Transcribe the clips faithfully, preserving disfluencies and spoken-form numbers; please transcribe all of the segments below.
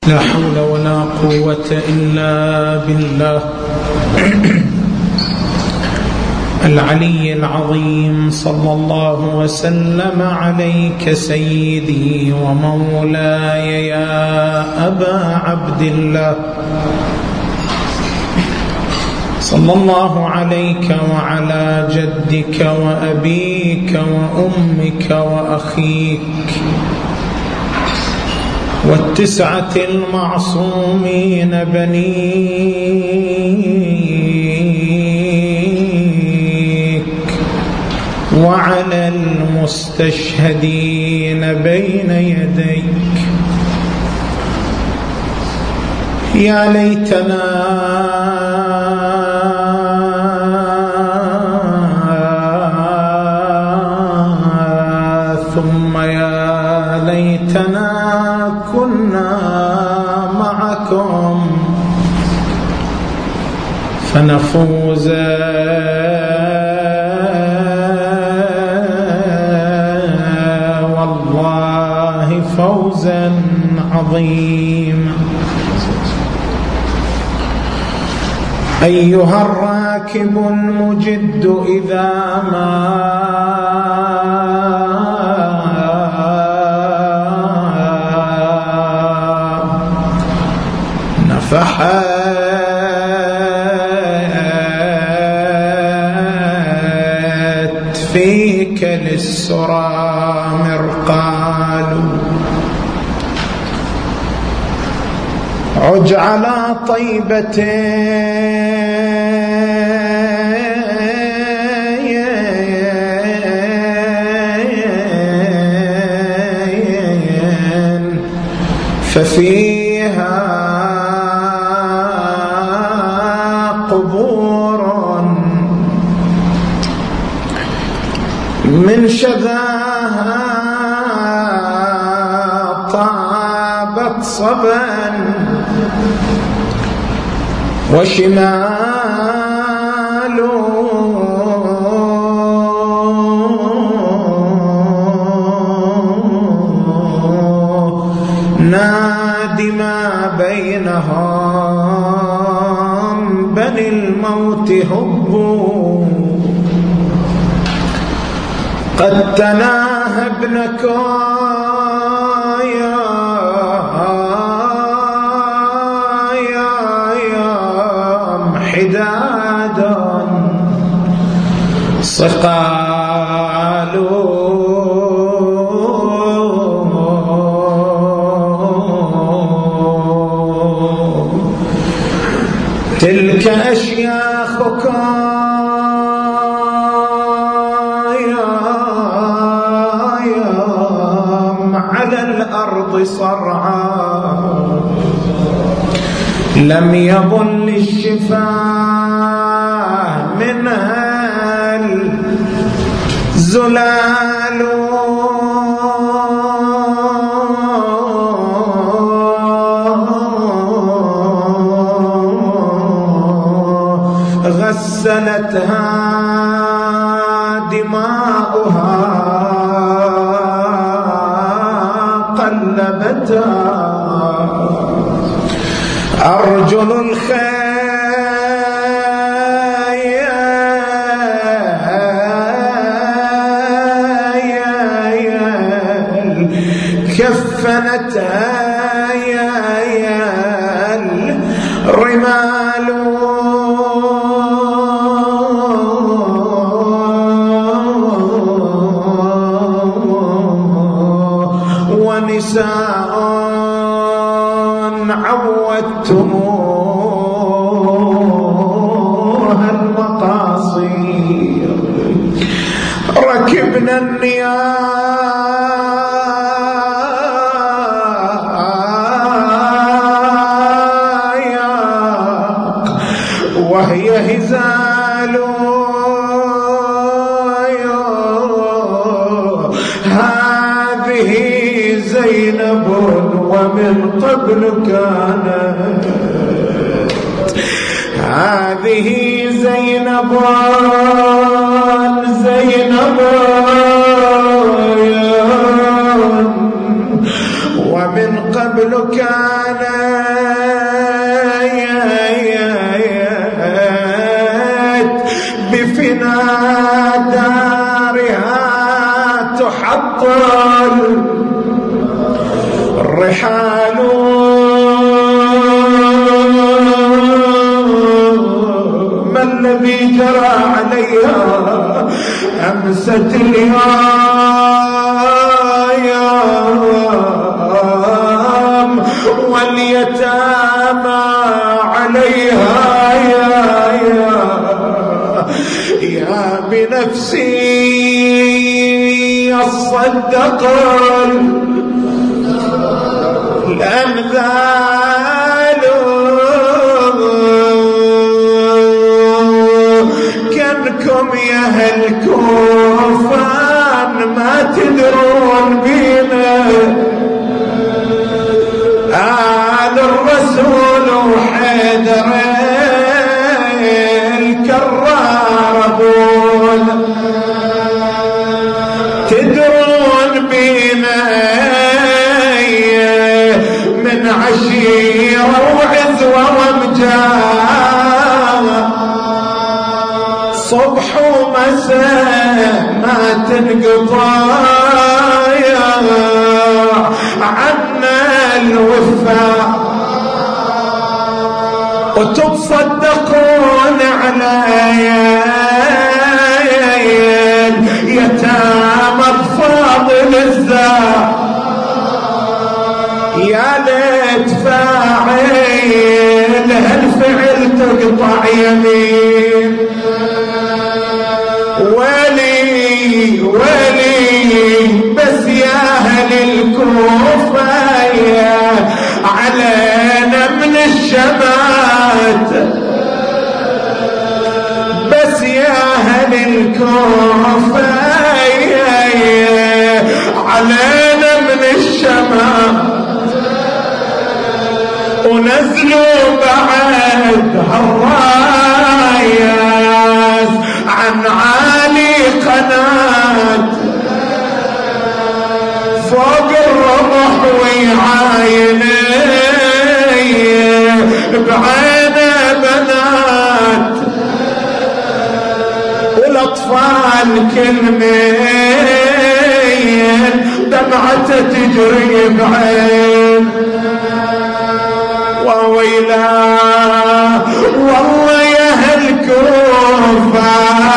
لا حول ولا قوة إلا بالله العلي العظيم. صلى الله وسلم عليك سيدي ومولاي يا أبا عبد الله، صلى الله عليك وعلى جدك وأبيك وأمك وأخيك والتسعة المعصومين بنيك وعلى المستشهدين بين يديك. يا ليتنا ثم يا ليتنا كنا معكم فنفوز والله فوزا عظيما. أيها الراكب المجد إذا ما نفحت فيك للسرى مرقال، عج على طيبة ففيها قبور من شذاها طابت صبا وشمال نادي ما بينهم بني الموت هبوا قد تناهى ابنكم يا يا يا حدادا صقال تلك أشياخكم على الأرض صرعا لم يضل الشفاء منها الزلال غسلتها دماؤها قلبتها أرجل الخيل كفنتها الرمال ونساء عودتموها المقاصير ركبنا النياق وهي هزال هذه زينب ومن قبل كانت هذه زينب زينب ومن قبل كانت تصدقل الرحال ما الذي جرى عليها أمست الأيام واليتامى عليها يا يا يا بنفسي أصدق الأمثال كنكم يا أهل كوفان ما تدرون بينا آل الرسول وحيدر الكرار أبون تدرون بينا من عشيرة وعزوة ومجال صبح ومساء ما تنقطع عنا الوفاء وتصدقون على يتامى الفاضل الزار يا ليت فاعل هالفعل تقطع يمين ولي ولي بس يا أهل الكوفة علينا من الشمات بس يا أهل الكوفة علينا من الشمات ونزلوا بعد هالرايات عن عالي قناة فوق الرمح ويعايني بعينه بنات والاطفال كلمين دمعته تجري بعين وويلاه والله يا أهل كوفة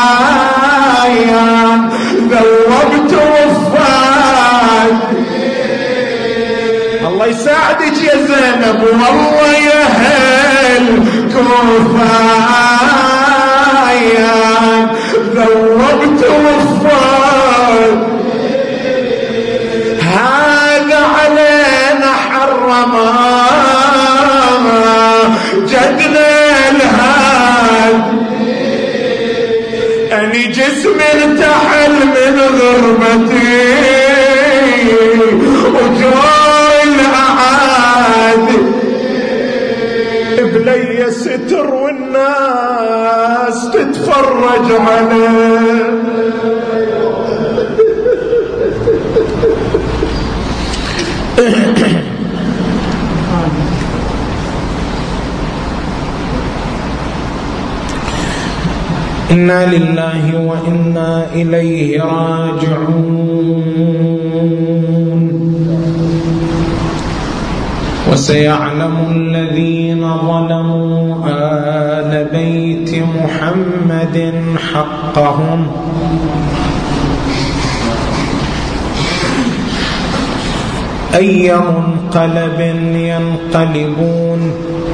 ذوبت وفات الله يساعدك يا زينب والله يا أهل كوفة ذوبت وفات هذا علينا حرما جدنا الهاد أني جسمي ارتحل من غربتي وجوع الأعاد بلي ستر والناس تتفرج عليه إنا لله وإنا إليه راجعون وسيعلم الذين ظلموا آل بيت محمد حقهم أي منقلب ينقلبون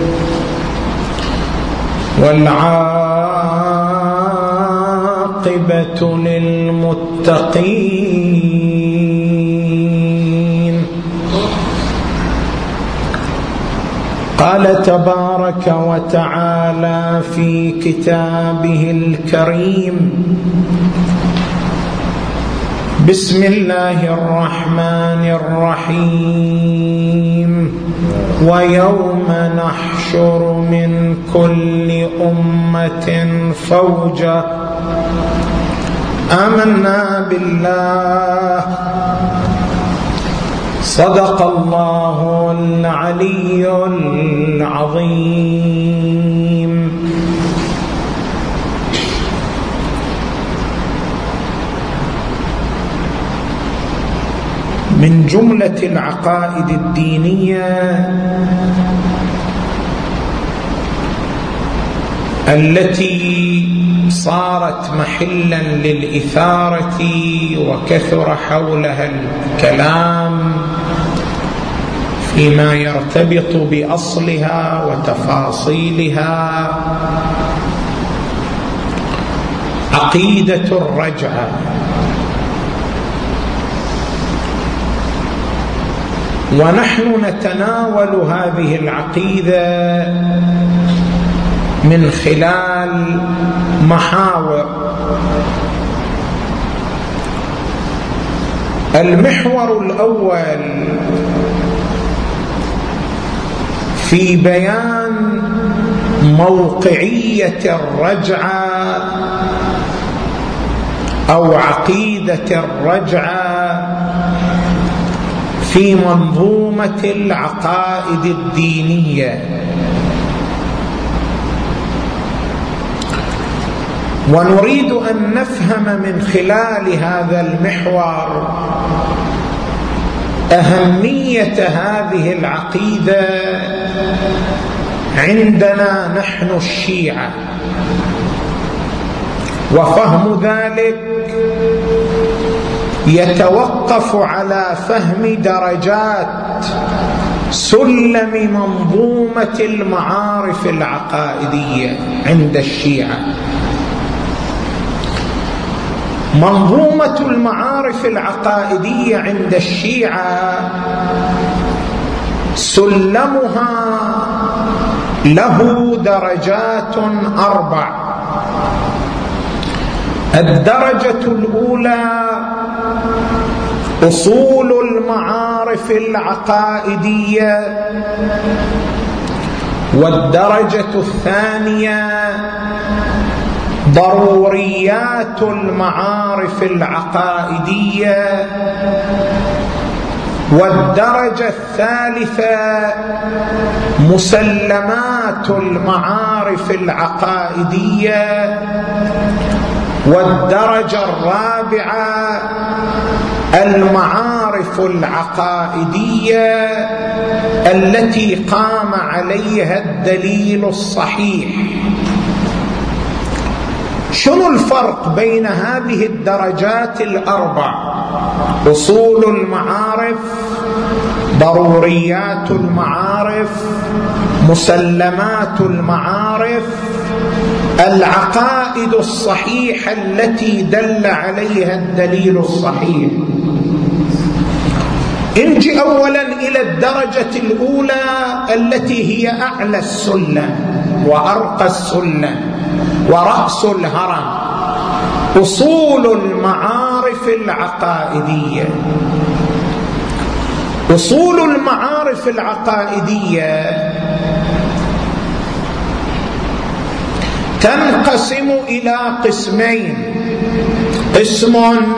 والعاقبة للمتقين. قال تبارك وتعالى في كتابه الكريم: بسم الله الرحمن الرحيم. ويوم نحشر من كل أمة فوجا آمنا بالله. صدق الله العلي العظيم. من جملة العقائد الدينية التي صارت محلا للإثارة وكثر حولها الكلام فيما يرتبط بأصلها وتفاصيلها، عقيدة الرجعة. ونحن نتناول هذه العقيدة من خلال محاور. المحور الأول في بيان موقعية الرجعة أو عقيدة الرجعة في منظومة العقائد الدينية، ونريد أن نفهم من خلال هذا المحور أهمية هذه العقيدة عندنا نحن الشيعة. وفهم ذلك يتوقف على فهم درجات سلم منظومة المعارف العقائدية عند الشيعة. منظومة المعارف العقائدية عند الشيعة سلمها له درجات أربع. الدرجة الأولى أصول المعارف العقائدية، والدرجة الثانية ضروريات المعارف العقائدية، والدرجة الثالثة مسلمات المعارف العقائدية، والدرجة الرابعة المعارف العقائدية التي قام عليها الدليل الصحيح. شنو الفرق بين هذه الدرجات الأربع؟ أصول المعارف، ضروريات المعارف، مسلمات المعارف، العقائد الصحيحة التي دل عليها الدليل الصحيح. نجي أولا إلى الدرجة الأولى التي هي أعلى السلم وأرقى السلم ورأس الهرم، أصول المعارف العقائدية. أصول المعارف العقائدية تنقسم إلى قسمين: قسم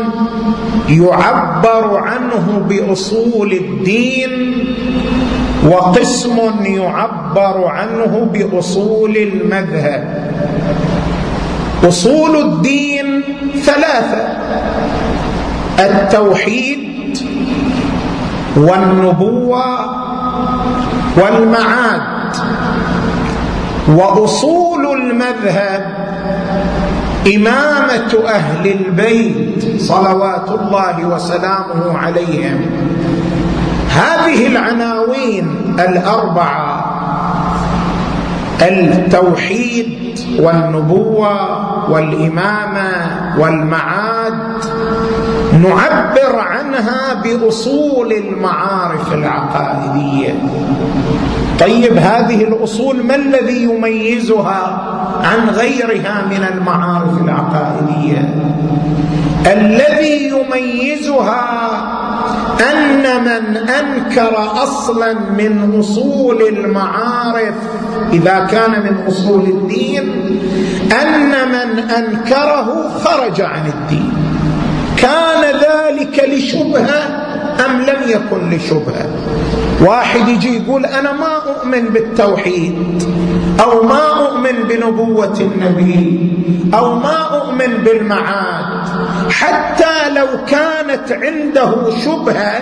يعبر عنه بأصول الدين، وقسم يعبر عنه بأصول المذهب. أصول الدين ثلاثة: التوحيد والنبوة والمعاد. وأصول المذهب إمامة أهل البيت صلوات الله وسلامه عليهم. هذه العناوين الأربعة، التوحيد والنبوة والإمامة والمعاد، نعبر عنها بأصول المعارف العقائدية. طيب هذه الأصول ما الذي يميزها عن غيرها من المعارف العقائدية؟ الذي يميزها أن من أنكر أصلا من أصول المعارف إذا كان من أصول الدين، أن من أنكره خرج عن الدين. كان ذلك لشبهة أم لم يكن لشبهة؟ واحد يجي يقول أنا ما أؤمن بالتوحيد، أو ما أؤمن بنبوة النبي، أو ما أؤمن بالمعاد، حتى لو كانت عنده شبهة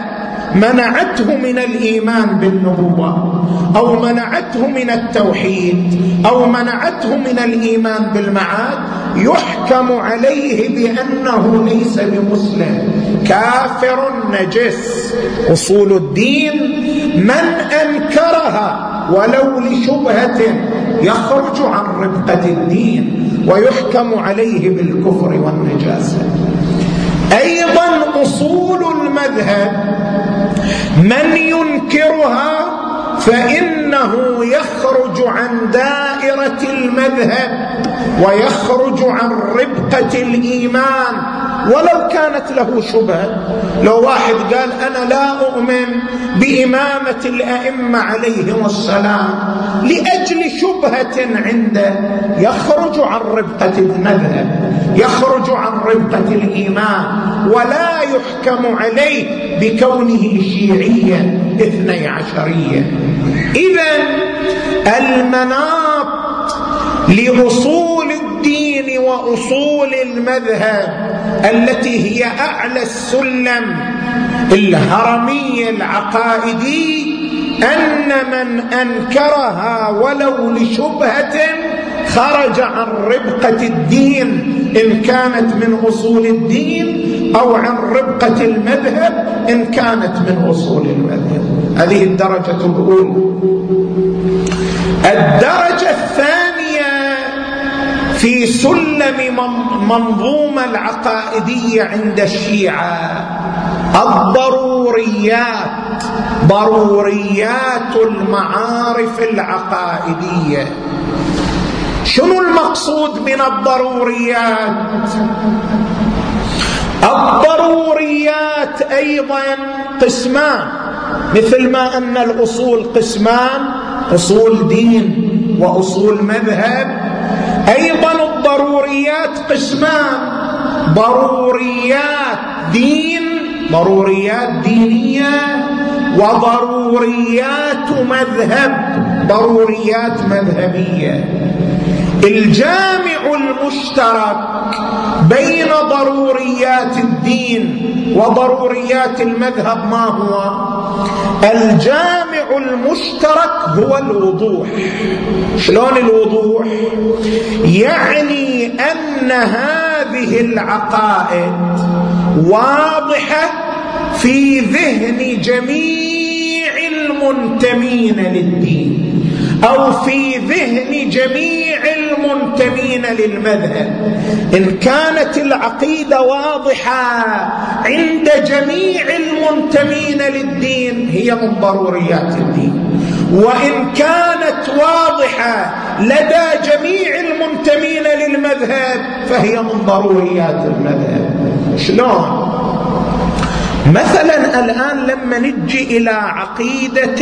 منعته من الإيمان بالنبوة أو منعته من التوحيد أو منعته من الإيمان بالمعاد يحكم عليه بأنه ليس بمسلم، كافر نجس. أصول الدين من أنكرها ولو لشبهة يخرج عن ربقة الدين ويحكم عليه بالكفر والنجاسة. أيضا أصول المذهب من ينكرها فإنه يخرج عن دائرة المذهب ويخرج عن ربقة الإيمان ولو كانت له شبهة. لو واحد قال أنا لا أؤمن بإمامة الأئمة عليهم السلام لأجل شبهة عنده، يخرج عن ربقة المذهب، يخرج عن ربقة الإيمان، ولا يحكم عليه بكونه شيعيا اثني عشريا. إذن المناط لأصول الدين وأصول المذهب التي هي أعلى السلم الهرمي العقائدي أن من أنكرها ولو لشبهة خرج عن ربقة الدين إن كانت من أصول الدين أو عن ربقة المذهب إن كانت من أصول المذهب. هذه الدرجة الأولى. الدرجة الثانية في سلم منظومة العقائدية عند الشيعة الضروريات، ضروريات المعارف العقائدية. شنو المقصود من الضروريات؟ الضروريات أيضا قسمان، مثل ما أن الأصول قسمان، أصول دين وأصول مذهب، أيضا الضروريات قسمان، ضروريات دين، ضروريات دينية، وضروريات مذهب، ضروريات مذهبية. الجامع المشترك بين ضروريات الدين وضروريات المذهب ما هو؟ الجامع المشترك هو الوضوح. شلون الوضوح؟ يعني أن هذه العقائد واضحة في ذهن جميع المنتمين للدين أو في ذهن جميع المنتمين للمذهب. إن كانت العقيدة واضحة عند جميع المنتمين للدين هي من ضروريات الدين، وإن كانت واضحة لدى جميع المنتمين للمذهب فهي من ضروريات المذهب. شلون؟ مثلا الآن لما نجي إلى عقيدة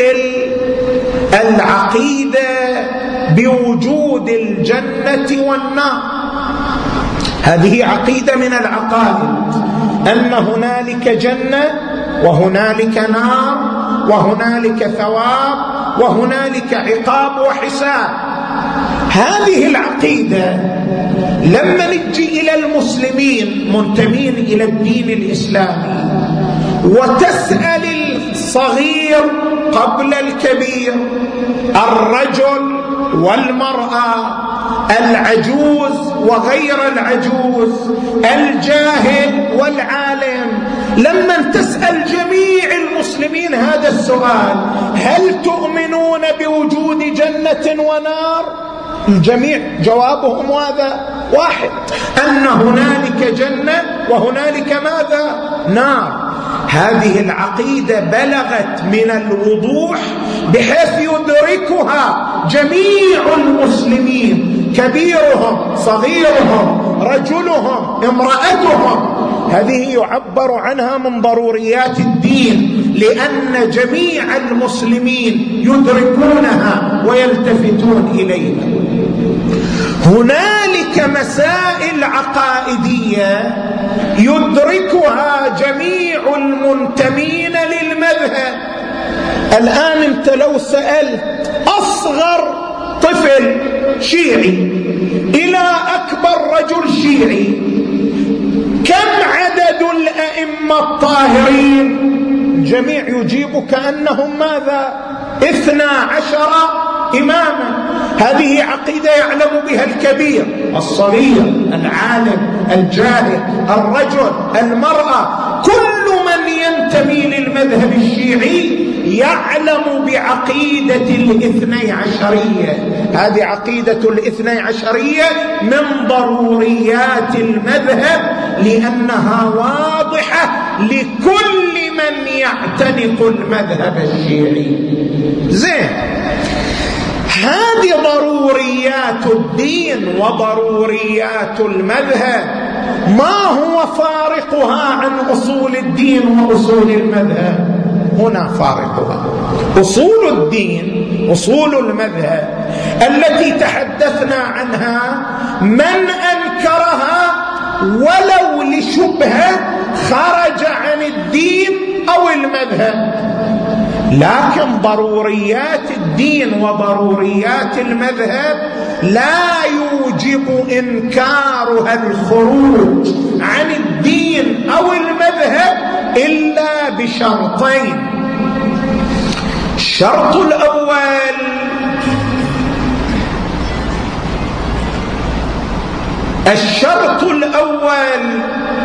العقيدة بوجود الجنة والنار، هذه عقيدة من العقائد أن هنالك جنة وهنالك نار وهنالك ثواب وهنالك عقاب وحساب. هذه العقيدة لما نجي إلى المسلمين منتمين إلى الدين الإسلامي وتسأل الصغير قبل الكبير، الرجل والمرأة، العجوز وغير العجوز، الجاهل والعالم، لما تسأل جميع المسلمين هذا السؤال: هل تؤمنون بوجود جنة ونار؟ الجميع جوابهم هذا واحد، أن هنالك جنة وهنالك ماذا؟ نار. هذه العقيدة بلغت من الوضوح بحيث يدركها جميع المسلمين، كبيرهم صغيرهم رجلهم امرأتهم. هذه يعبر عنها من ضروريات الدين لأن جميع المسلمين يدركونها ويلتفتون إليها. هنالك مسائل عقائدية يدركها جميع المنتمين للمذهب. الآن أنت لو سألت أصغر طفل شيعي إلى أكبر رجل شيعي كم عدد الأئمة الطاهرين، الجميع يجيب كأنهم ماذا؟ اثنا عشر إماما. هذه عقيدة يعلم بها الكبير الصغير العالم الجاهل الرجل المرأة، كل من ينتمي للمذهب الشيعي يعلم بعقيدة الاثني عشرية. هذه عقيدة الاثني عشرية من ضروريات المذهب، لأنها واضحة لكل من يعتنق المذهب الشيعي. زين، هذه ضروريات الدين وضروريات المذهب، ما هو فارقها عن أصول الدين وأصول المذهب؟ هنا فارقها. أصول الدين، أصول المذهب التي تحدثنا عنها، من أنكرها ولو لشبهة خرج عن الدين أو المذهب. لكن ضروريات الدين وضروريات المذهب لا يوجب إنكارها الخروج عن الدين أو المذهب إلا بشرطين. الشرط الأول الشرط الأول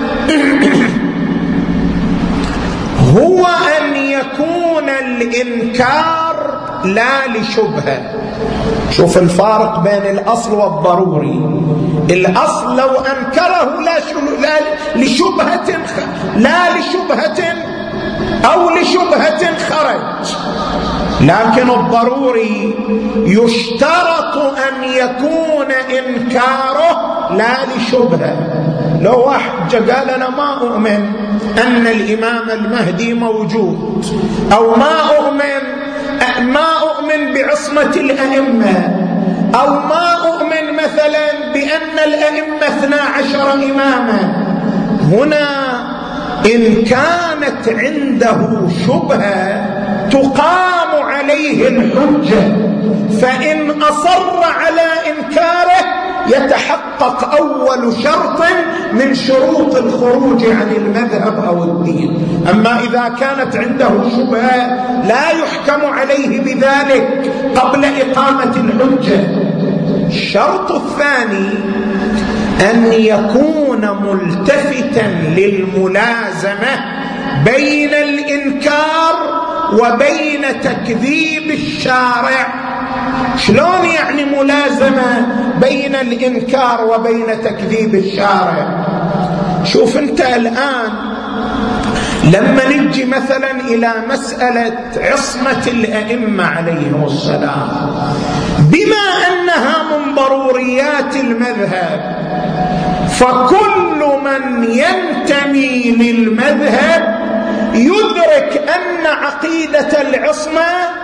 هو أن يكون الإنكار لا لشبهة. شوف الفارق بين الأصل والضروري. الأصل لو أنكره لا, لا لشبهة لا لشبهة أو لشبهة خرج، لكن الضروري يشترط أن يكون إنكاره لا لشبهة. لو واحد قال أنا ما أؤمن أن الإمام المهدي موجود، أو ما أؤمن ما أؤمن بعصمة الأئمة، أو ما أؤمن مثلا بأن الأئمة اثنا عشر إماما، هنا إن كانت عنده شبهة تقام عليه الحجة، فإن أصر على إنكاره يتحقق أول شرط من شروط الخروج عن المذهب أو الدين. أما إذا كانت عنده شبهة لا يحكم عليه بذلك قبل إقامة الحجة. الشرط الثاني أن يكون ملتفتا للملازمة بين الإنكار وبين تكذيب الشارع. شلون يعني ملازمة بين الإنكار وبين تكذيب الشارع؟ شوف أنت الآن لما نجي مثلا إلى مسألة عصمة الأئمة عليهم السلام، بما أنها من ضروريات المذهب، فكل من ينتمي للمذهب يدرك أن عقيدة العصمة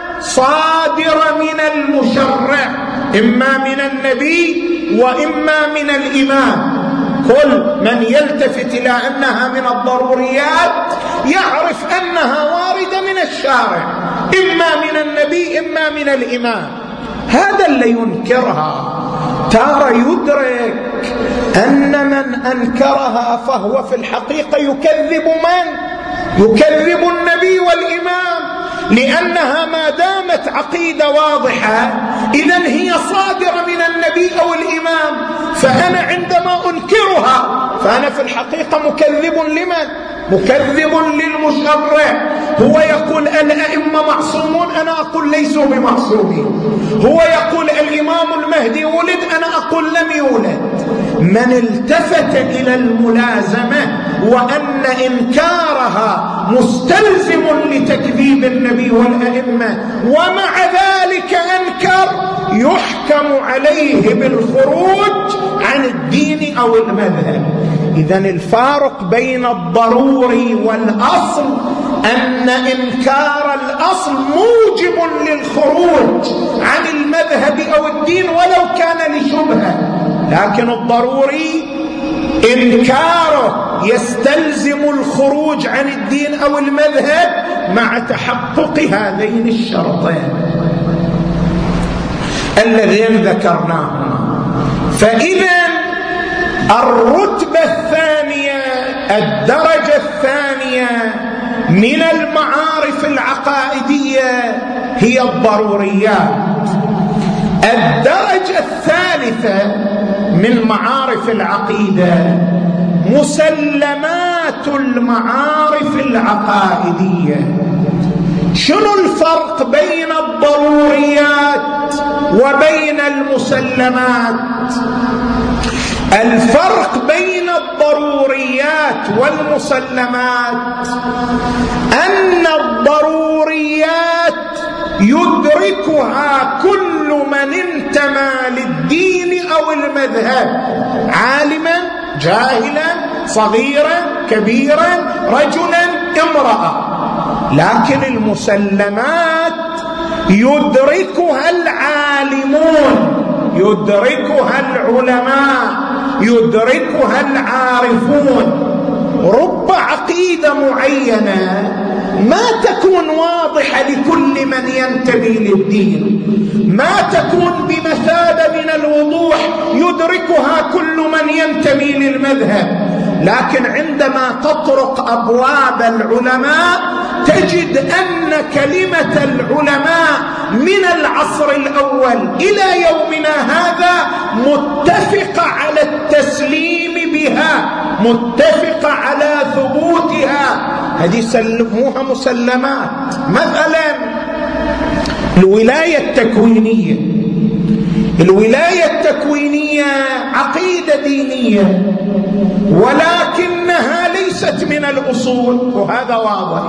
صادرة من المشرع، إما من النبي وإما من الإمام. كل من يلتفت إلى أنها من الضروريات يعرف أنها واردة من الشارع، إما من النبي إما من الإمام. هذا اللي ينكرها ترى يدرك أن من أنكرها فهو في الحقيقة يكذب من؟ يكذب النبي والإمام، لأنها ما دامت عقيدة واضحة إذن هي صادرة من النبي أو الإمام، فأنا عندما أنكرها فأنا في الحقيقة مكذب لمن؟ مكذب للمشرع. هو يقول الأئمة معصومون، أنا أقول ليسوا بمعصومين. هو يقول الإمام المهدي ولد، أنا أقول لم يولد. من التفت إلى الملازمة وأن إنكارها مستلزم لتكذيب النبي والأئمة ومع ذلك أنكر، يحكم عليه بالخروج عن الدين أو المذهب. إذن الفارق بين الضروري والأصل أن إنكار الأصل موجب للخروج عن المذهب أو الدين ولو كان لشبهة، لكن الضروري إنكاره يستلزم الخروج عن الدين أو المذهب مع تحقق هذين الشرطين الذين ذكرناهما. فإذا الرتبة الثانية، الدرجة الثانية من المعارف العقائدية هي الضروريات. الدرجة الثالثة من معارف العقيدة مسلمات المعارف العقائدية. شنو الفرق بين الضروريات وبين المسلمات؟ الفرق بين الضروريات والمسلمات أن الضروريات يدركها كل من انتمى للدين أو المذهب، عالما جاهلا صغيرا كبيرا رجلا امرأة. لكن المسلمات يدركها العالمون، يدركها العلماء، يدركها العارفون. رب عقيدة معينة ما تكون واضحة لكل من ينتمي للدين، ما تكون بمثابة من الوضوح يدركها كل من ينتمي للمذهب، لكن عندما تطرق أبواب العلماء تجد أن كلمة العلماء من العصر الأول إلى يومنا هذا متفقة على التسليم بها، متفقة على ثبوتها. هذه سلموها مسلمات. مثلا الولاية التكوينية، الولاية التكوينية عقيدة دينية ولكنها ليست من الأصول، وهذا واضح،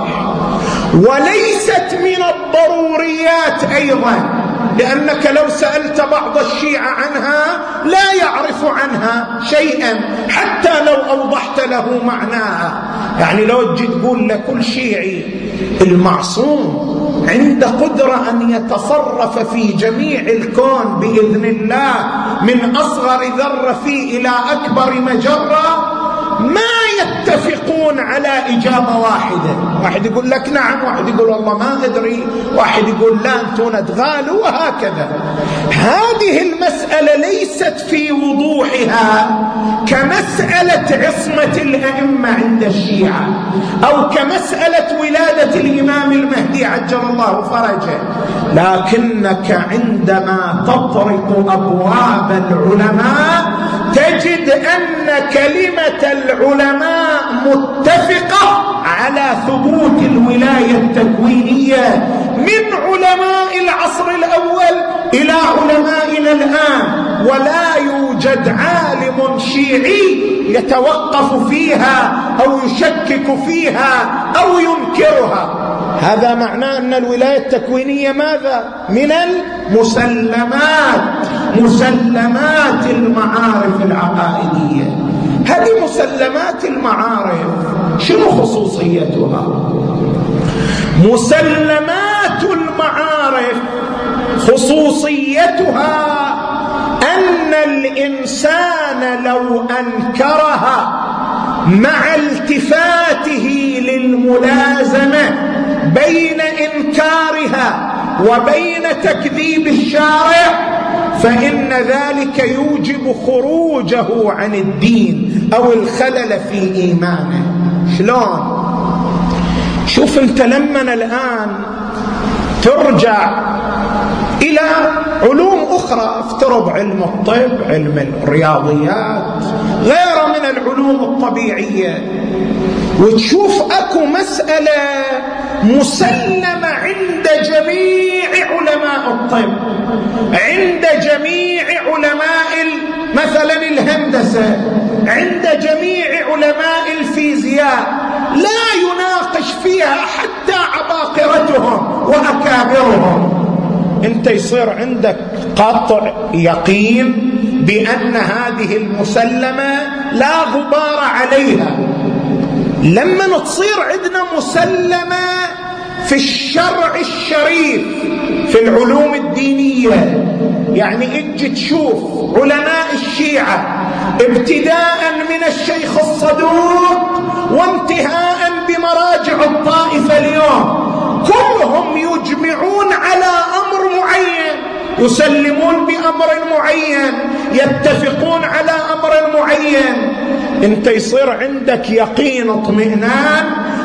وليست من الضروريات أيضا، لأنك لو سألت بعض الشيعة عنها لا يعرف عنها شيئا حتى لو أوضحت له معناها. يعني لو تجي تقول لكل شيعي المعصوم عند قدرة أن يتصرف في جميع الكون بإذن الله من أصغر ذرة فيه إلى أكبر مجرة، ما يتفقون على إجابة واحدة. واحد يقول لك نعم، واحد يقول والله ما أدري، واحد يقول لا أنتم تغالوا، وهكذا. هذه المسألة ليست في وضوحها كمسألة عصمة الأئمة عند الشيعة أو كمسألة ولادة الإمام المهدي عجل الله فرجه، لكنك عندما تطرق أبواب العلماء تجد أن كلمة العلماء متفقة على ثبوت الولاية التكوينية من علماء العصر الأول إلى علمائنا الآن، ولا يوجد عالم شيعي يتوقف فيها أو يشكك فيها أو ينكرها. هذا معناه أن الولاية التكوينية ماذا؟ من المسلمات، مسلمات المعارف العقائدية. هذه مسلمات المعارف شنو خصوصيتها؟ مسلمات المعارف خصوصيتها أن الإنسان لو أنكرها مع التفاته للملازمة بين إنكارها وبين تكذيب الشارع فإن ذلك يوجب خروجه عن الدين أو الخلل في إيمانه. شلون؟ شوف أنت لما الآن ترجع إلى علوم أخرى، افترض علم الطب، علم الرياضيات، غير من العلوم الطبيعية، وتشوف أكو مسألة مسلمة عند جميع علماء الطب، عند جميع علماء مثلا الهندسة، عند جميع علماء الفيزياء، لا يناقش فيها حتى عباقرتهم وأكابرهم. انت يصير عندك قطع يقين بأن هذه المسلمة لا غبار عليها. لما تصير عندنا مسلمة في الشرع الشريف في العلوم الدينية، يعني اجي تشوف علماء الشيعة ابتداء من الشيخ الصدوق وانتهاء بمراجع الطائفة اليوم، كلهم يجمعون على أمر معين، يسلمون بأمر معين، يتفقون على أمر معين. انت يصير عندك يقين اطمئنان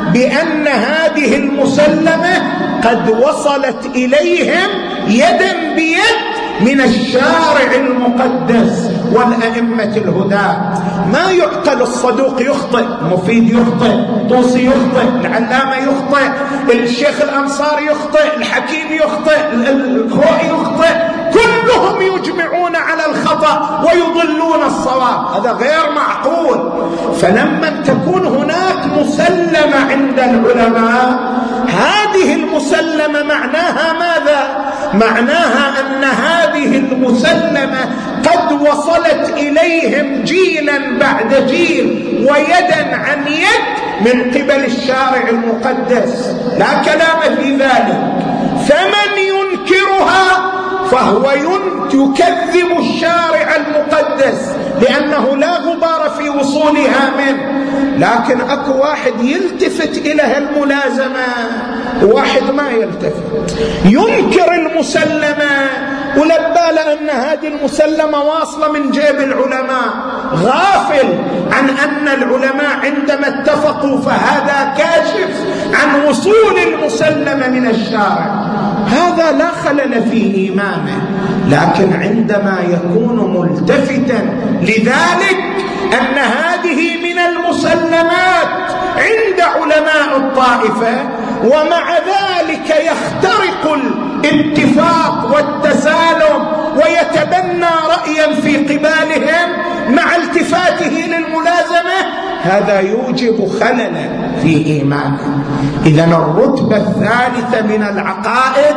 بأن هذه المسلمة قد وصلت إليهم يدا بيد من الشارع المقدس والأئمة الهداة. ما يعقل الصدوق يخطئ، مفيد يخطئ، طوسي يخطئ، العلامة يخطئ، الشيخ الأنصار يخطئ، الحكيم يخطئ، الخوئي يخطئ، كلهم يجمعون على الخطأ ويضلون الصواب. هذا غير معقول. فلما تكون هناك مسلمة عند العلماء، هذه المسلمة معناها ماذا؟ معناها أن هذه المسلمة قد وصلت إليهم جيلا بعد جيل ويدا عن يد من قبل الشارع المقدس، لا كلام في ذلك. فمن ينكرها فهو يكذب الشارع المقدس، لأنه لا غبار في وصولها منه. لكن أكو واحد يلتفت إلى الملازمة وواحد ما يلتفت، ينكر المسلمة ولبال أن هذه المسلمة واصلة من جيب العلماء، غافل عن أن العلماء عندما اتفقوا فهذا كاشف عن وصول المسلمة من الشارع. هذا لا خلل في إيمانه. لكن عندما يكون ملتفتا لذلك أن هذه من المسلمات عند علماء الطائفة، ومع ذلك يخترق الاتفاق والتسالم ويتبنى رأيا في قبالهم مع التفاته للملازمة، هذا يوجب خللا في إيمانه. إذن الرتبة الثالثة من العقائد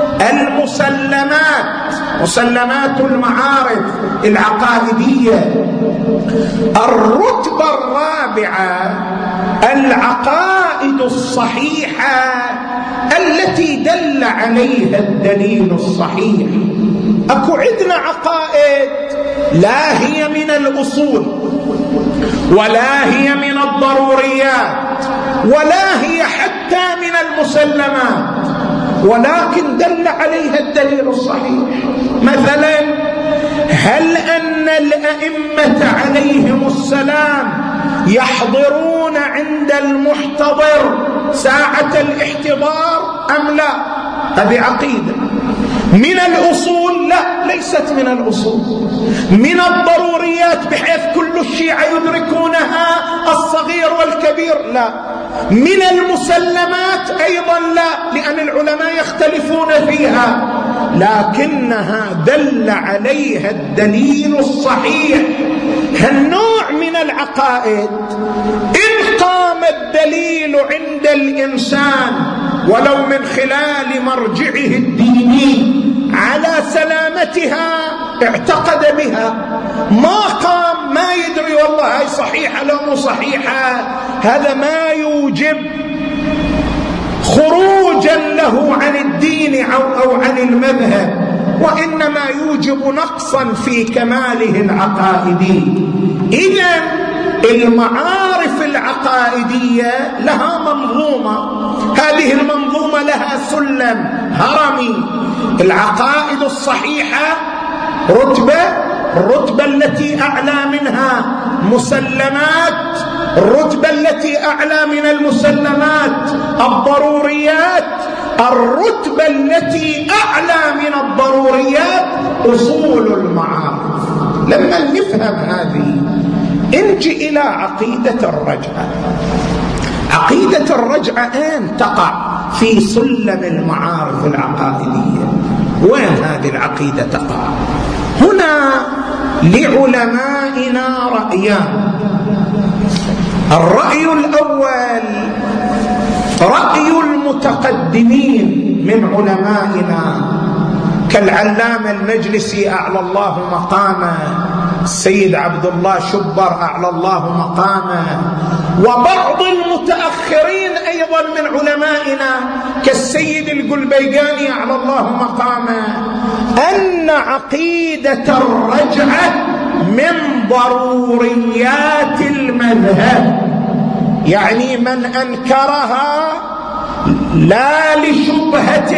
المسلمات، مسلمات المعارف العقائدية. الرتبة الرابعة العقائد الصحيحة التي دل عليها الدليل الصحيح. أكو عندنا عقائد لا هي من الأصول ولا هي من الضروريات ولا هي حتى من المسلمات، ولكن دل عليها الدليل الصحيح. مثلا هل أن الأئمة عليهم السلام يحضرون عند المحتضر ساعة الاحتضار أم لا؟ هذه عقيدة. من الأصول لا، ليست من الأصول. من الضروريات بحيث كل الشيعة يدركونها الصغير والكبير لا. من المسلمات أيضا لا، لأن العلماء يختلفون فيها، لكنها دل عليها الدليل الصحيح. هالنوع من العقائد إن قام الدليل عند الإنسان ولو من خلال مرجعه الديني على سلامتها اعتقد بها، ما قام ما يدري والله هاي صحيحة لو مو صحيحة، هذا ما يوجب خروجا له عن الدين أو عن المذهب، وإنما يوجب نقصا في كماله العقائدي. إذن المعارف العقائدية لها منظومة، هذه المنظومة لها سلم هرمي. العقائد الصحيحة رتبة، الرتبة التي أعلى منها مسلمات، الرتبة التي أعلى من المسلمات الضروريات، الرتبة التي أعلى من الضروريات أصول المعارف. لما نفهم هذه نجي إلى عقيدة الرجعة. عقيدة الرجعة أين تقع في سلم المعارف العقائدية؟ وين هذه العقيدة تقع؟ هنا لعلمائنا رأيان. الرأي الأول رأي المتقدمين من علمائنا كالعلامة المجلسي أعلى الله مقامه، السيد عبد الله شبر أعلى الله مقامه، وبعض المتأخرين أيضا من علمائنا كالسيد القلبيقاني أعلى الله مقامه، أن عقيدة الرجعة من ضروريات المذهب. يعني من أنكرها لا لشبهة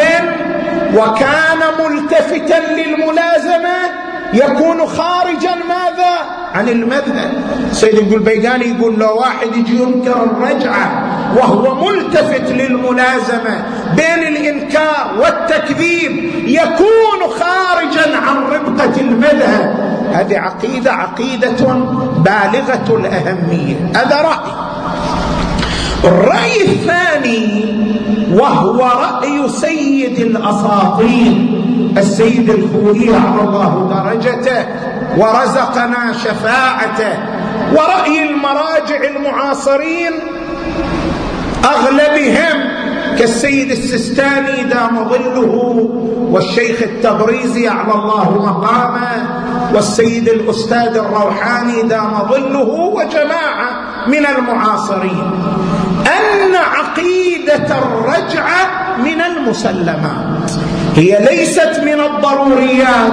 وكان ملتفتا للملازمة يكون خارجا ماذا عن المذهب. سيد البيقاني يقول لو واحد يجي ينكر الرجعة وهو ملتفت للملازمة بين الإنكار والتكذيب يكون خارجا عن ربقة المذهب. هذه عقيدة عقيدة بالغة الأهمية. هذا رأي. الرأي الثاني وهو رأي سيد الأساطين السيد الخوئي على الله درجته ورزقنا شفاعته، ورأي المراجع المعاصرين أغلبهم كالسيد السستاني دام ظله، والشيخ التبريزي على الله مقامه، والسيد الأستاذ الروحاني دام ظله، وجماعة من المعاصرين، أن عقيدة الرجعة من المسلمات، هي ليست من الضروريات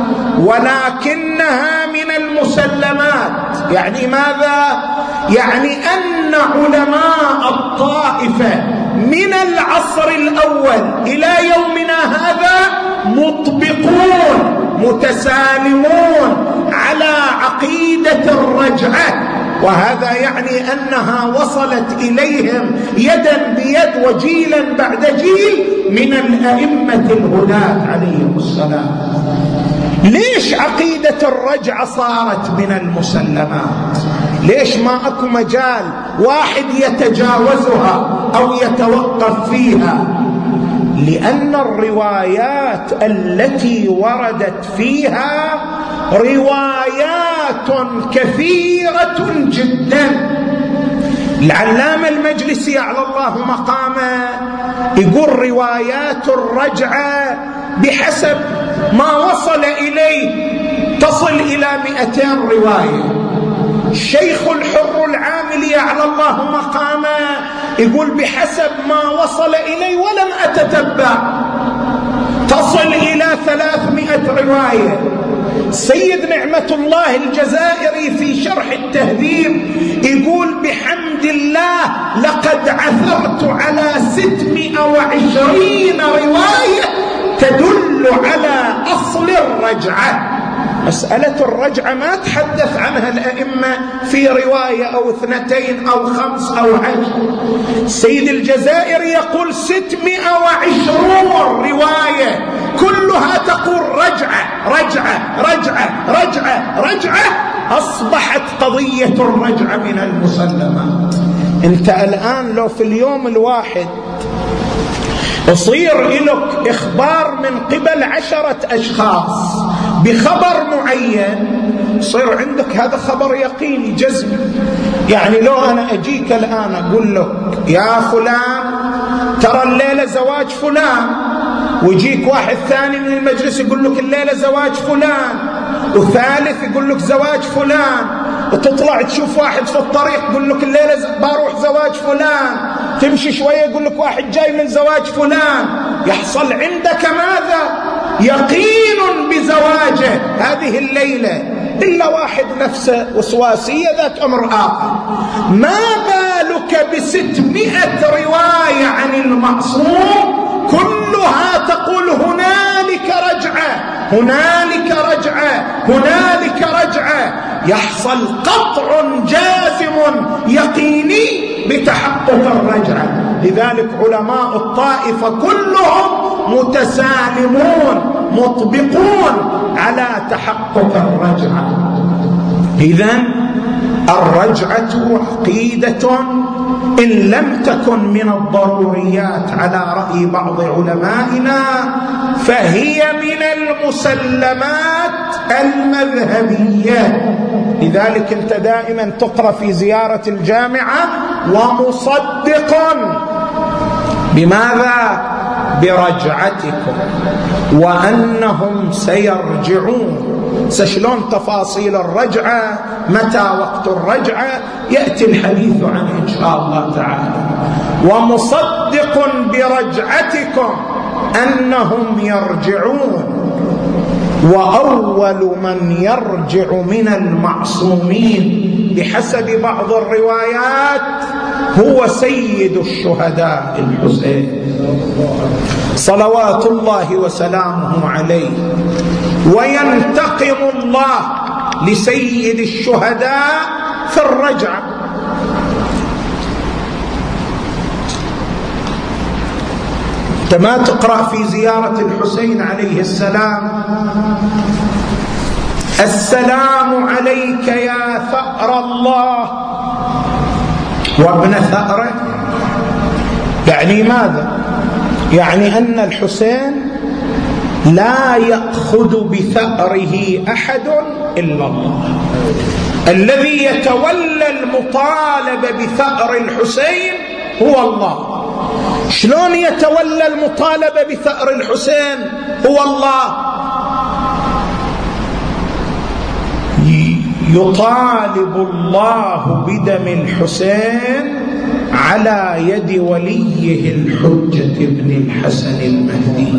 ولكنها من المسلمات. يعني ماذا؟ يعني أن علماء الطائفة من العصر الأول إلى يومنا هذا مطبقون متسالمون على عقيدة الرجعة، وهذا يعني أنها وصلت إليهم يدا بيد وجيلا بعد جيل من الأئمة الهداة عليهم السلام. ليش عقيدة الرجعة صارت من المسلمات؟ ليش ما أكو مجال واحد يتجاوزها أو يتوقف فيها؟ لأن الروايات التي وردت فيها روايات كثيرة جدا. العلامة المجلسي على الله مقامه يقول روايات الرجعة بحسب ما وصل إليه تصل إلى مئتين رواية. الشيخ الحر العاملي على الله مقامه يقول بحسب ما وصل إلي ولم أتتبع تصل إلى ثلاثمائة رواية. سيد نعمة الله الجزائري في شرح التهذيب يقول بحمد الله لقد عثرت على ستمائة وعشرين رواية تدل على أصل الرجعة. مسألة الرجعة ما تحدث عنها الأئمة في رواية أو اثنتين أو خمس أو عشر. سيد الجزائر يقول ستمائة وعشرون رواية كلها تقول رجعة رجعة رجعة رجعة رجعة. أصبحت قضية الرجعة من المسلمات. أنت الآن لو في اليوم الواحد يصير لك إخبار من قبل عشرة أشخاص بخبر معين، يصير عندك هذا خبر يقيني جزمي. يعني لو أنا أجيك الآن أقول لك يا فلان ترى الليلة زواج فلان، ويجيك واحد ثاني من المجلس يقول لك الليلة زواج فلان، وثالث يقول لك زواج فلان، وتطلع تشوف واحد في الطريق يقول لك الليلة بروح زواج فلان، تمشي شوية يقول لك واحد جاي من زواج فلان، يحصل عندك ماذا؟ يقين بزواجه هذه الليلة، إلا واحد نفسه وسواسية ذاك أمر آخر. ما بالك بستمائة رواية عن المعصوم كلها تقول هنالك رجعة هنالك رجعة هنالك رجعة. يحصل قطع جازم يقيني بتحقق الرجعة. لذلك علماء الطائفة كلهم متسالمون مطبقون على تحقق الرجعة. إذن الرجعة عقيدة إن لم تكن من الضروريات على رأي بعض علمائنا فهي من المسلمات المذهبية. لذلك انت دائما تقرأ في زيارة الجامعة ومصدقا بماذا؟ برجعتكم وأنهم سيرجعون. سشلون تفاصيل الرجعة، متى وقت الرجعة، يأتي الحديث عنه إن شاء الله تعالى. ومصدق برجعتكم أنهم يرجعون. وأول من يرجع من المعصومين بحسب بعض الروايات هو سيد الشهداء الحسين صلوات الله وسلامه عليه. وينتقم الله لسيد الشهداء في الرجعة. أنت ما تقرأ في زيارة الحسين عليه السلام السلام عليك يا ثأر الله وابن ثأره؟ يعني ماذا؟ يعني أن الحسين لا يأخذ بثأره أحد إلا الله. الذي يتولى المطالبة بثأر الحسين هو الله. شلون يتولى المطالبة بثأر الحسين هو الله؟ يطالب الله بدم الحسين على يد وليه الحجة ابن الحسن المهدي،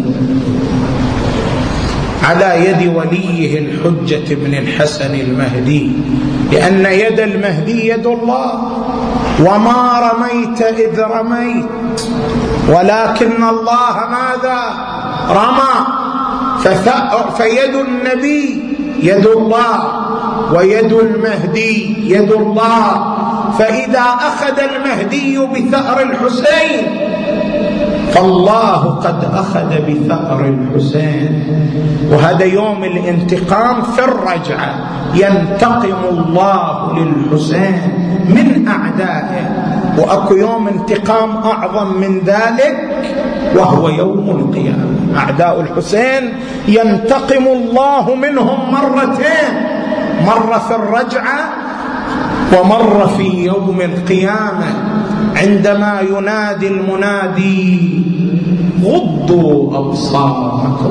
على يد وليه الحجة ابن الحسن المهدي، لأن يد المهدي يد الله. وما رميت إذ رميت ولكن الله ماذا؟ رمى. فيد النبي يد الله ويد المهدي يد الله. فإذا أخذ المهدي بثأر الحسين فالله قد أخذ بثأر الحسين. وهذا يوم الانتقام في الرجعة، ينتقم الله للحسين من أعدائه. وأكو يوم انتقام أعظم من ذلك وهو يوم القيامة. أعداء الحسين ينتقم الله منهم مرتين، مرة في الرجعة ومرة في يوم القيامة، عندما ينادي المنادي غضوا أبصاركم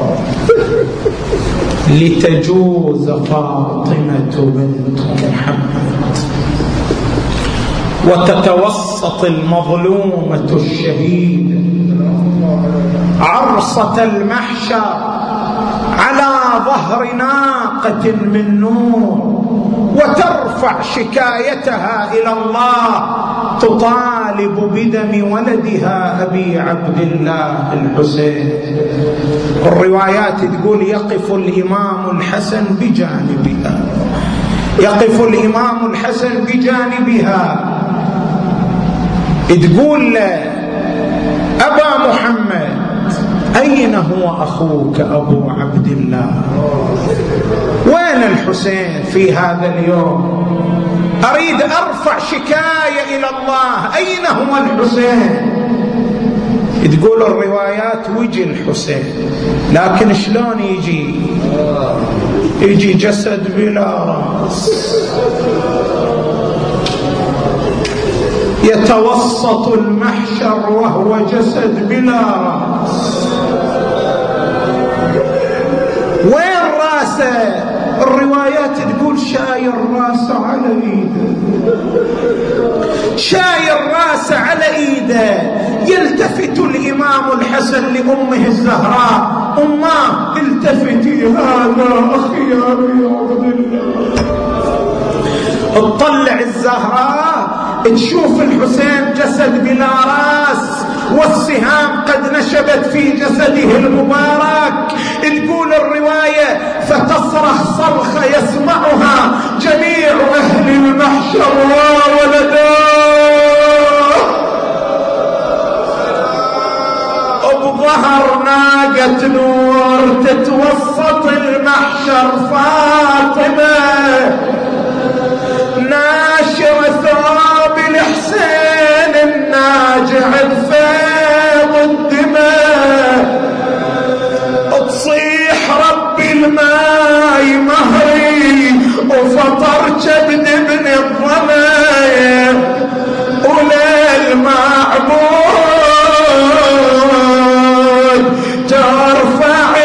لتجوز فاطمة بنت محمد وتتوسط المظلومة الشهيدة عرصة المحشر على ظهر ناقة من نور، وترفع شكايتها إلى الله، تطالب بدم ولدها أبي عبد الله الحسين. الروايات تقول يقف الإمام الحسن بجانبها، يقف الإمام الحسن بجانبها، تقول له أبا محمد أين هو أخوك أبو عبد الله؟ وين الحسين في هذا اليوم؟ أريد أرفع شكاية إلى الله، أين هو الحسين؟ تقول الروايات وجه الحسين، لكن شلون يجي؟ يجي جسد بلا رأس، يتوسط المحشر وهو جسد بلا رأس. وين راسه؟ الروايات تقول شاير راسه على ايده، شاير راسه على ايده. يلتفت الامام الحسن لامه الزهراء، امه التفتي هذا اخي يا عبد الله. تطلع الزهراء تشوف الحسين جسد بلا راس، والسهام قد نشبت في جسده المبارك. تقول الرواية فتصرخ صرخة يسمعها جميع أهل المحشر وولداه. بظهر ناقة نور تتوسط المحشر فاطمة ناشر ثواب الحسين الناجع بفيض الدماء، تصيح ربي الماي مهري وفطر كبد ابن الضمايا، وللمعبود ترفع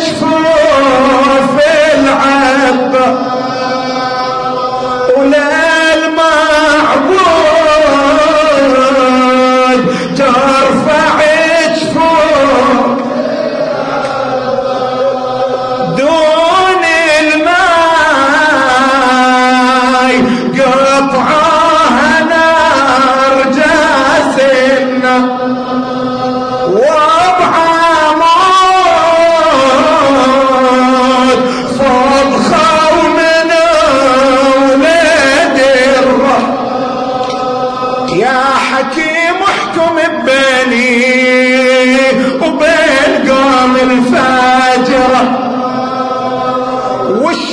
جفوف العبد،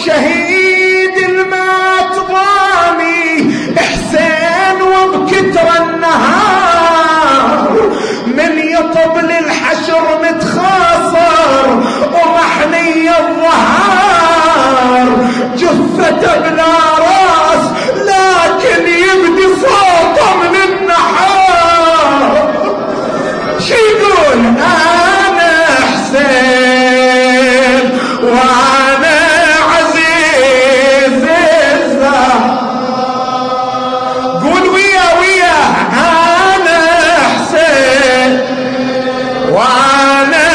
الشهيد المات ضامي حسين وبكتر النهار من يطب للحشر متخاصر ومحني الظهار جثة بلا راس لكن يبدي صوته من النحار شي يقول انا حسين وانا عزيز الزهر قول ويا ويا انا حسين وانا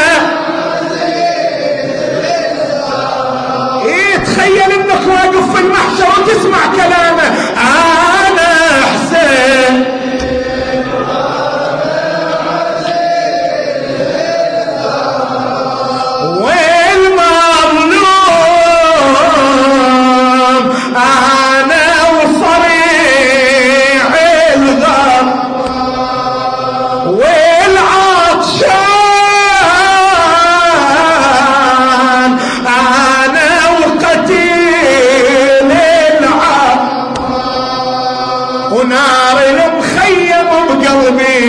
ايه تخيل انك واقف في المحشر وتسمع كلامه انا حسين والمظلوم انا وصريع الغر والعطشان انا وقتيل العار ونار المخيم بقلبي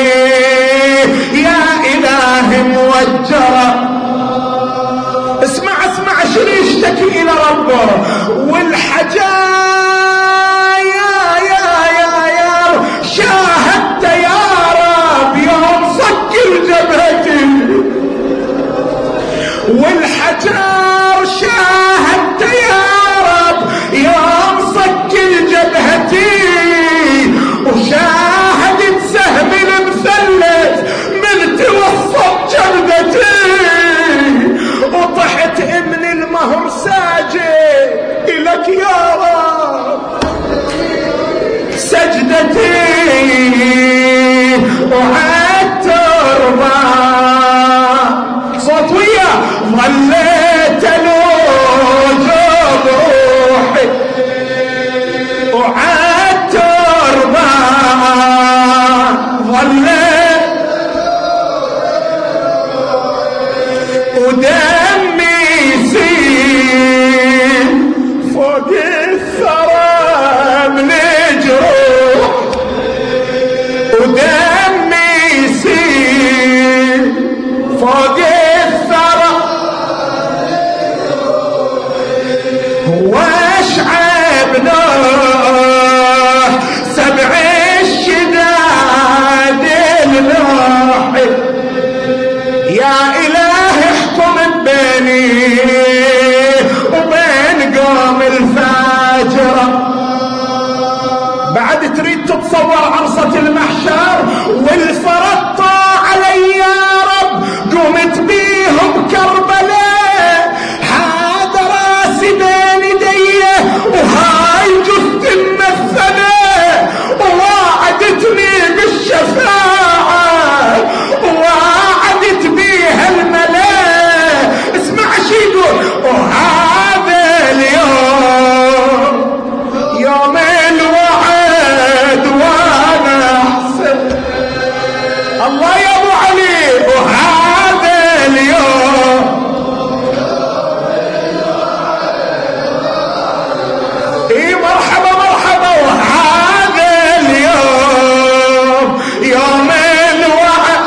يا إلهي موجرة اسمع اسمع شنو يشتكي إلى ربه والحجايا يا يا يا شاهدت يا رب يوم سكر جبهتي والحجار شاهدت يا رب يوم سكر جبهتي وشاهدت سهم المثلث من توسط جبهتي وطحت من المهر ساجد إلك يا رب سجدتي وعدت ترضى صوت ويا ظليت الوجود روحي وعدت ترضى ظليت ودمي يسيل فوق الثرى من جروح ودمي يسيل فوق الثرى واشعب نوح سبع الشداد النوحي يا إلهي احكم بيني وبين قوم الفاجرة بعد تريد تتصور عرصة المحشر والفرط علي يا رب قمت بيهم كربلاء هذا راسي بين يدي وهاي جثة ممثلة ووعدتني بالشفاعة ووعدت بيها الملاك اسمع شي يقول وهذا اليوم يوم الوعد وانا احسن الله يا ابو علي وهذا اليوم اي مرحبا مرحبا وهذا اليوم يوم الوعد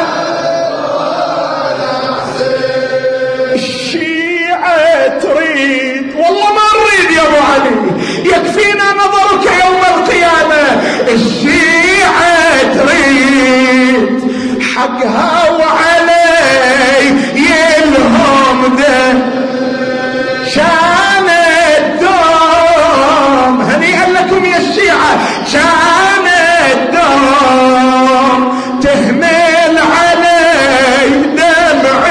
الشيعة تريد والله ما نريد يا ابو علي يكفينا نظرك يوم القيامة الشيعة تريد حقها وعلي يلهم ده شان الدوم هنيئا لكم يا الشيعة شان الدوم تهمل علي دمع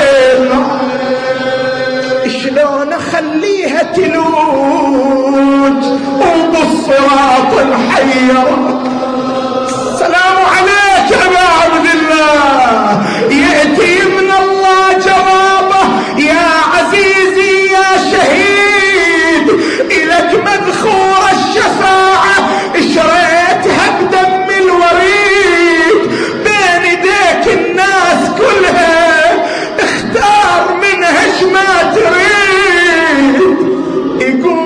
شلون اخليها تلوج وبالصراط الحير السلام عليك يا عبد الله يأتي من الله جوابه يا عزيزي يا شهيد إلك مذخور الشفاعة شريتها بدم الوريد بين يديك الناس كلها اختار منها ايش ما تريد يقول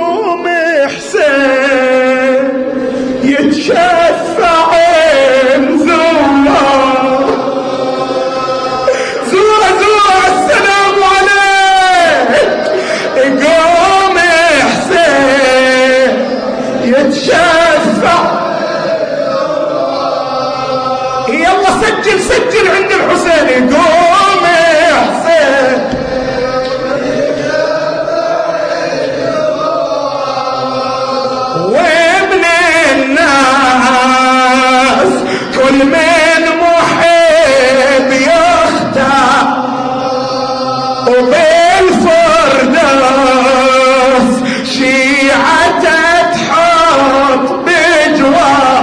تشفع. يلا سجل سجل عند الحسين، قوم يا حسين. وابن الناس كل من محب يختار، وبالفردوس شيعته تحط بجوار،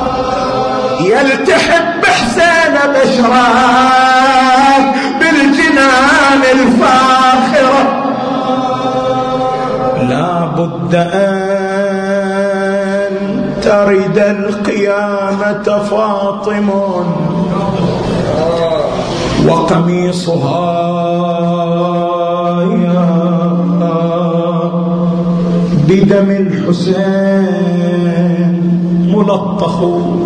يلتحب حسين بشرار بالجنان الفاخرة. لا بد أن ترد القيامة فاطم وقميصها بدم الحسين ملطخ،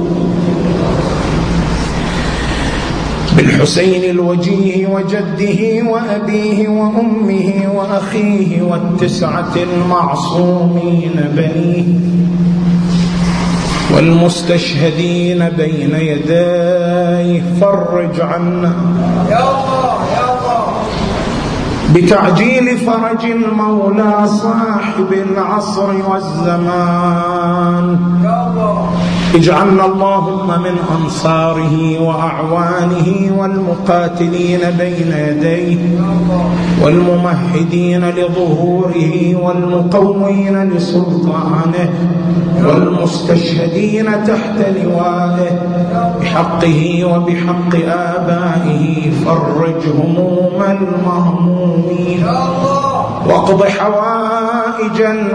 بالحسين الوجيه وجده وأبيه وأمه وأخيه والتسعة المعصومين بنيه والمستشهدين بين يديه. فرج عنا يا الله يا الله بتعجيل فرج المولى صاحب العصر والزمان. يا الله اجعلنا اللهم من أنصاره وأعوانه والمقاتلين بين يديه والممهدين لظهوره والمقوين لسلطانه والمستشهدين تحت لوائه بحقه وبحق آبائه. فرج هموم المهمومين واقض حوائج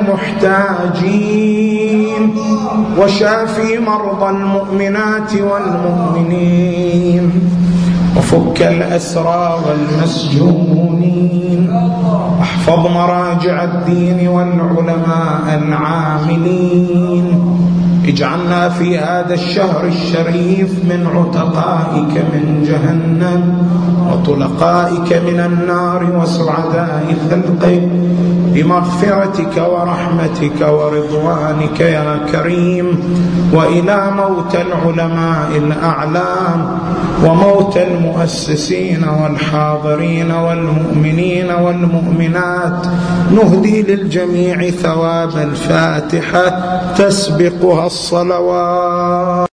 المحتاجين وشافي مرضى المؤمنات والمؤمنين وفك الأسرى والمسجونين. احفظ مراجع الدين والعلماء العاملين. اجعلنا في هذا الشهر الشريف من عتقائك من جهنم وطلقائك من النار وسعداء خلقك بمغفرتك ورحمتك ورضوانك يا كريم. وإلى موت العلماء الأعلام وموت المؤسسين والحاضرين والمؤمنين والمؤمنات نهدي للجميع ثواب الفاتحة تسبقها الصلوات.